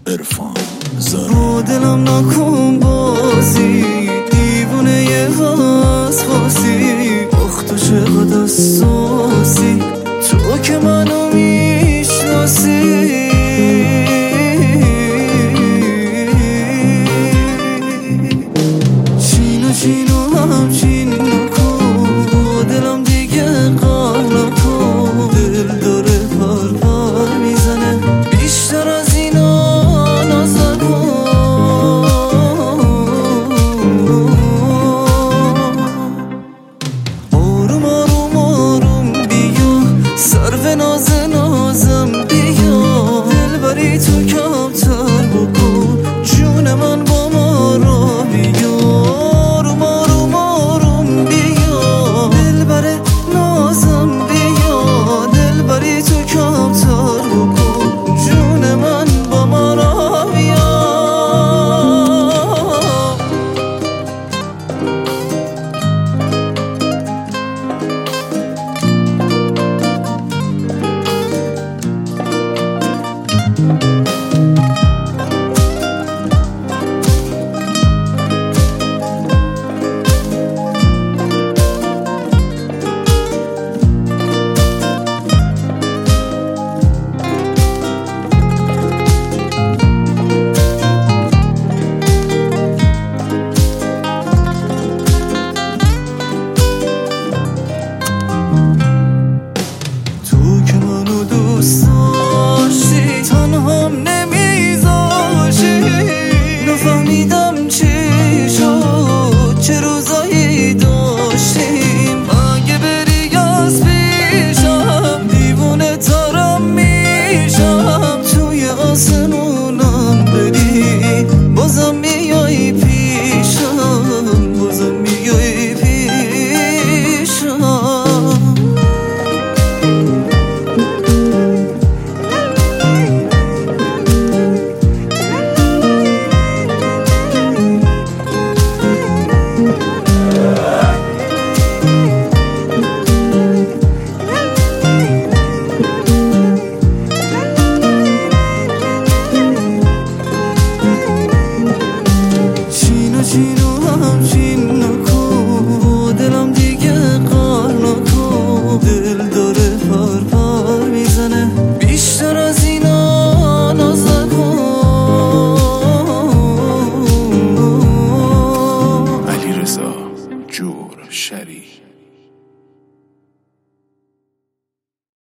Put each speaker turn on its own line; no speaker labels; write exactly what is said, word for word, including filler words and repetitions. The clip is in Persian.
عرفان زارا دلم نکن بازی دیوونه یه وسواسی آخ تو چقدر حساسی تو که منو میشناسی چینو چینو همچین نکن با دلم دیگه قهر نکن دل داره پر پر میزنه بیشتر از اینا ناز نکن آروم آروم آروم بیا سرو ناز نازم بیا دل بری تو کمتر بکن جون من با ما را بیا آروم آروم آروم بیا دل بره نازم بیا دل بری تو کمتر بکن جون من با ما را بیا